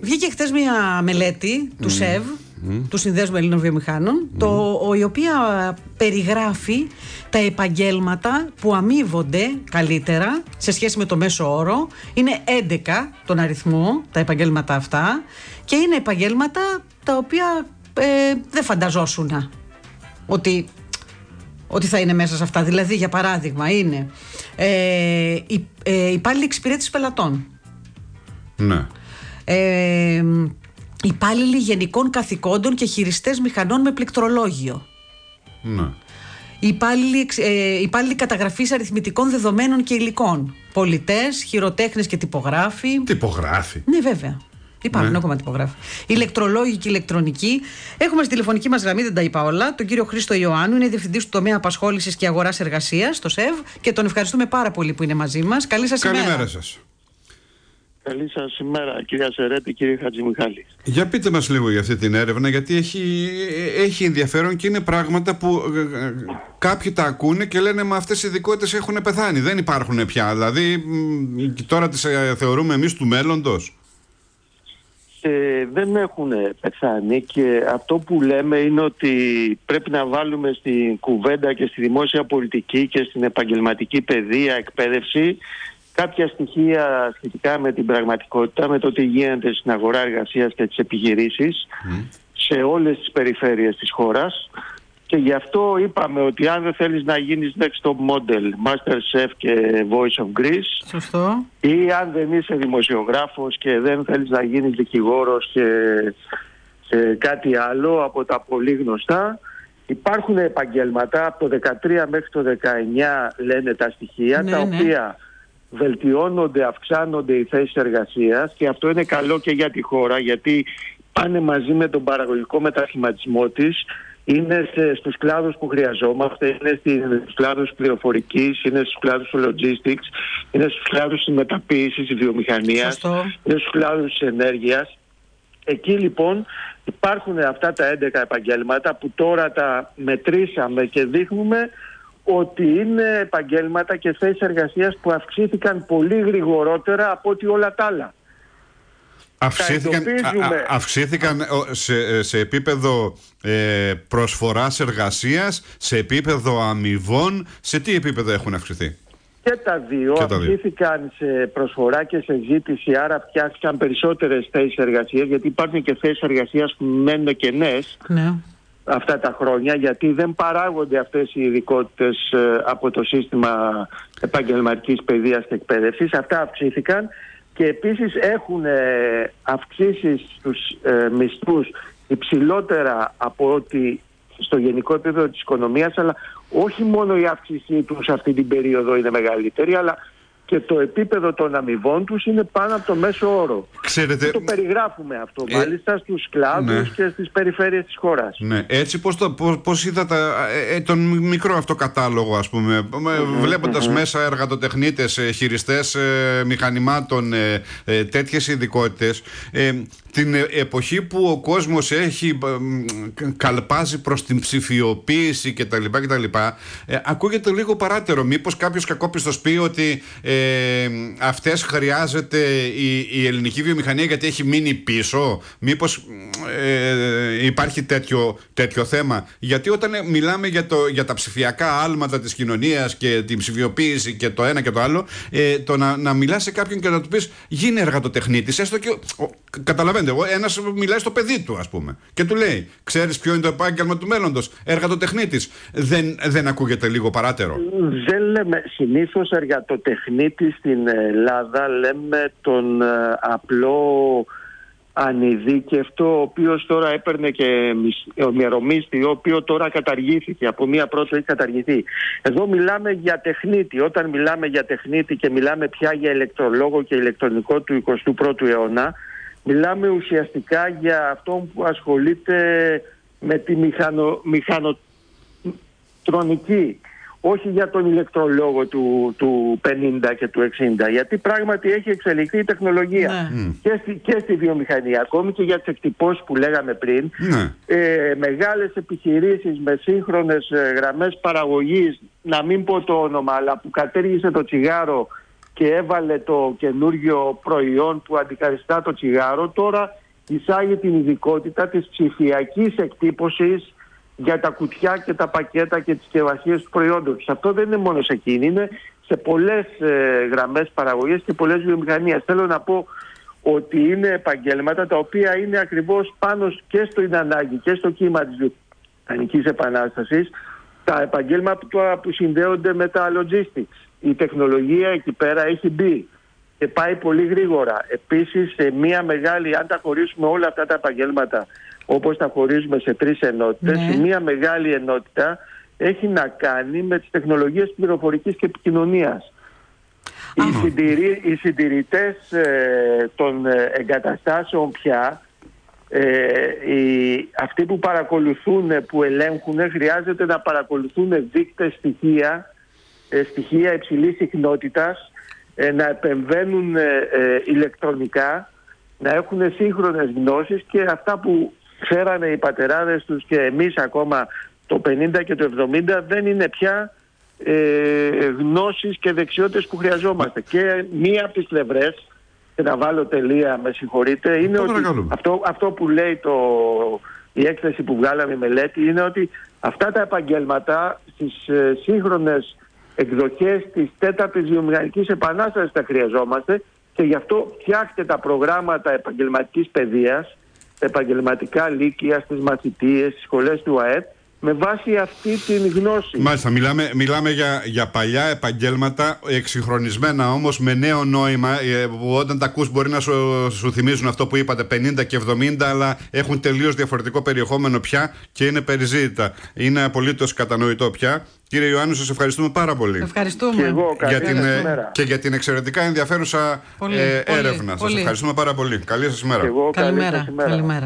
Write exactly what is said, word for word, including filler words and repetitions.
Βγήκε χτες μια μελέτη του mm. ΣΕΒ, mm. του Συνδέσμου Ελλήνων Βιομηχάνων, mm. το, η οποία περιγράφει τα επαγγέλματα που αμείβονται καλύτερα σε σχέση με το μέσο όρο. Είναι έντεκα τον αριθμό τα επαγγέλματα αυτά και είναι επαγγέλματα τα οποία ε, δεν φανταζόσουν ότι, ότι θα είναι μέσα σε αυτά. Δηλαδή, για παράδειγμα, είναι ε, η, ε, υπάλληλοι εξυπηρέτηση πελατών. Ναι. Ε, υπάλληλοι γενικών καθηκόντων και χειριστές μηχανών με πληκτρολόγιο. Ναι. Υπάλληλοι, ε, υπάλληλοι καταγραφής αριθμητικών δεδομένων και υλικών. Πολιτές, χειροτέχνες και τυπογράφοι. Τυπογράφοι. Ναι, βέβαια. Υπάρχουν Ναι. ακόμα τυπογράφοι. Ηλεκτρολόγοι και ηλεκτρονικοί. Έχουμε στη τηλεφωνική μας γραμμή, δεν τα είπα όλα, τον κύριο Χρήστο Ιωάννου, είναι διευθυντής του τομέα απασχόλησης και αγοράς εργασίας, το ΣΕΒ, και τον ευχαριστούμε πάρα πολύ που είναι μαζί μας. Καλή σας ημέρα. Καλημέρα σας. Καλή σας ημέρα, κυρία Σερέτη, κύριε Χατζημιχάλη. Για πείτε μας λίγο για αυτή την έρευνα, γιατί έχει, έχει ενδιαφέρον και είναι πράγματα που ε, κάποιοι τα ακούνε και λένε μα αυτές οι ειδικότητες έχουν πεθάνει, δεν υπάρχουν πια. Δηλαδή τώρα τις ε, θεωρούμε εμείς του μέλλοντος. Ε, δεν έχουν πεθάνει και αυτό που λέμε είναι ότι πρέπει να βάλουμε στην κουβέντα και στη δημόσια πολιτική και στην επαγγελματική παιδεία, εκπαίδευση κάποια στοιχεία σχετικά με την πραγματικότητα, με το τι γίνεται στην αγορά εργασίας και τις επιχειρήσεις mm. σε όλες τις περιφέρειες της χώρας. Και γι' αυτό είπαμε ότι αν δεν θέλεις να γίνεις Next Top Model, Master Chef και Voice of Greece, σωστό, ή αν δεν είσαι δημοσιογράφος και δεν θέλεις να γίνεις δικηγόρος και, και κάτι άλλο από τα πολύ γνωστά, υπάρχουν επαγγέλματα από το δεκατρία μέχρι το δεκαεννιά λένε τα στοιχεία, ναι, τα ναι. οποία βελτιώνονται, αυξάνονται οι θέσεις εργασίας και αυτό είναι καλό και για τη χώρα γιατί πάνε μαζί με τον παραγωγικό μετασχηματισμό της. Είναι σε, στους κλάδους που χρειαζόμαστε, είναι στους κλάδους πληροφορικής, είναι στους κλάδους του logistics, είναι στους κλάδους της μεταποίησης, της βιομηχανίας, σωστό. είναι στους κλάδους της ενέργειας. Εκεί λοιπόν υπάρχουν αυτά τα έντεκα επαγγέλματα που τώρα τα μετρήσαμε και δείχνουμε ότι είναι επαγγέλματα και θέσεις εργασίας που αυξήθηκαν πολύ γρηγορότερα από ό,τι όλα τα άλλα. Αυξήθηκαν, α, α, αυξήθηκαν σε, σε επίπεδο ε, προσφοράς εργασίας, σε επίπεδο αμοιβών, σε τι επίπεδο έχουν αυξηθεί? Και τα δύο και αυξήθηκαν σε προσφορά και σε ζήτηση, άρα φτιάχτηκαν περισσότερες θέσεις εργασίας, γιατί υπάρχουν και θέσεις εργασίας που μένουν κενές ναι. αυτά τα χρόνια, γιατί δεν παράγονται αυτές οι ειδικότητες ε, από το σύστημα επαγγελματικής παιδείας και εκπαίδευσης. Αυτά αυξήθηκαν. Και επίσης έχουν ε, αυξήσεις στους ε, μισθούς υψηλότερα από ότι στο γενικό επίπεδο της οικονομίας, αλλά όχι μόνο η αύξησή τους αυτή την περίοδο είναι μεγαλύτερη, αλλά και το επίπεδο των αμοιβών τους είναι πάνω από το μέσο όρο. Ξέρετε, το περιγράφουμε αυτό ε, μάλιστα στους κλάδους ναι. και στις περιφέρειες της χώρας. Ναι, έτσι πώς, το, πώς, πώς είδα τα, ε, τον μικρό αυτό κατάλογο, ας πούμε, mm-hmm, βλέποντας mm-hmm. μέσα εργατοτεχνίτες, ε, χειριστές ε, μηχανημάτων, ε, ε, τέτοιες ειδικότητες, ε, την εποχή που ο κόσμος έχει ε, καλπάζει προς την ψηφιοποίηση κτλ, κτλ ε, ακούγεται λίγο παράτερο. Μήπως κάποιος κακόπιστος πει ότι ε, Ε, αυτές χρειάζεται η, η ελληνική βιομηχανία γιατί έχει μείνει πίσω? Μήπως ε, υπάρχει τέτοιο, τέτοιο θέμα? Γιατί όταν μιλάμε για, το, για τα ψηφιακά άλματα της κοινωνίας και την ψηφιοποίηση και το ένα και το άλλο, ε, το να, να μιλάς σε κάποιον και να του πεις γίνε εργατοτεχνίτης, έστω και ο, καταλαβαίνετε, εγώ, ένας μιλάει στο παιδί του, ας πούμε, και του λέει ξέρεις ποιο είναι το επάγγελμα του μέλλοντος? Εργατοτεχνίτης. Δεν, δεν ακούγεται λίγο παράτερο? Δεν λέμε συνήθως εργατοτεχνίτης στην Ελλάδα, λέμε τον ε, απλό ανειδίκευτο, ο οποίος τώρα έπαιρνε και μερομίσθη, ο οποίος τώρα καταργήθηκε, από μία πρώτη έχει καταργηθεί. Εδώ μιλάμε για τεχνίτη. Όταν μιλάμε για τεχνίτη και μιλάμε πια για ηλεκτρολόγο και ηλεκτρονικό του εικοστού πρώτου αιώνα, μιλάμε ουσιαστικά για αυτόν που ασχολείται με τη μηχανο, μηχανοτρονική, όχι για τον ηλεκτρολόγο του, του πενήντα και του εξήντα, γιατί πράγματι έχει εξελιχθεί η τεχνολογία ναι. και, στη, και στη βιομηχανία, ακόμη και για τις εκτυπώσεις που λέγαμε πριν. Ναι. Ε, μεγάλες επιχειρήσεις με σύγχρονες ε, γραμμές παραγωγής, να μην πω το όνομα, αλλά που κατέργησε το τσιγάρο και έβαλε το καινούργιο προϊόν που αντικαθιστά το τσιγάρο, τώρα εισάγει την ειδικότητα της ψηφιακής εκτύπωσης για τα κουτιά και τα πακέτα και τις συσκευασίες του προϊόντος. Αυτό δεν είναι μόνο σε εκείνη, είναι σε πολλές ε, γραμμές παραγωγής και πολλές βιομηχανίες. Θέλω να πω ότι είναι επαγγέλματα τα οποία είναι ακριβώς πάνω και στο ανάγκη και στο κύμα της βιομηχανικής επανάστασης, τα επαγγέλματα που συνδέονται με τα logistics. Η τεχνολογία εκεί πέρα έχει μπει και πάει πολύ γρήγορα. Επίσης, σε μια μεγάλη, αν τα χωρίσουμε όλα αυτά τα επαγγέλματα όπως τα χωρίζουμε σε τρεις ενότητες, ναι. μια μεγάλη ενότητα έχει να κάνει με τις τεχνολογίες πληροφορικής και επικοινωνίας. Οι, συντηρη, οι συντηρητές ε, των εγκαταστάσεων πια, ε, οι, αυτοί που παρακολουθούν, που ελέγχουν, χρειάζεται να παρακολουθούν δείκτες, στοιχεία, ε, στοιχεία υψηλής συχνότητας, ε, να επεμβαίνουν ε, ε, ηλεκτρονικά, να έχουν σύγχρονες γνώσεις, και αυτά που ξέρανε οι πατεράδες τους και εμείς ακόμα το πενήντα και το εβδομήντα δεν είναι πια ε, γνώσεις και δεξιότητες που χρειαζόμαστε. Και μία από τις πλευρές, και να βάλω τελεία, με συγχωρείτε, είναι ότι αυτό, αυτό που λέει το, η έκθεση που βγάλαμε, η μελέτη, είναι ότι αυτά τα επαγγέλματα στις ε, σύγχρονες εκδοχές της τέταρτης βιομηχανικής επανάστασης τα χρειαζόμαστε, και γι' αυτό φτιάχτε τα προγράμματα επαγγελματικής παιδείας, τα επαγγελματικά λύκεια, στις μαθητείες, στις σχολές του ΑΕΠ, με βάση αυτή την γνώση. Μάλιστα, μιλάμε, μιλάμε για, για παλιά επαγγέλματα, εξυγχρονισμένα όμως, με νέο νόημα, που όταν τα ακούς μπορεί να σου, σου θυμίζουν αυτό που είπατε πενήντα και εβδομήντα, αλλά έχουν τελείως διαφορετικό περιεχόμενο πια και είναι περιζήτητα. Είναι απολύτως κατανοητό πια. Κύριε Ιωάννου, σας ευχαριστούμε πάρα πολύ. Ευχαριστούμε. Και, εγώ, για την, και για την εξαιρετικά ενδιαφέρουσα πολύ, ε, έρευνα. Πολύ. Σας ευχαριστούμε πάρα πολύ. Καλή σας ημέρα. Και εγώ, καλημέρα. Καλημέρα.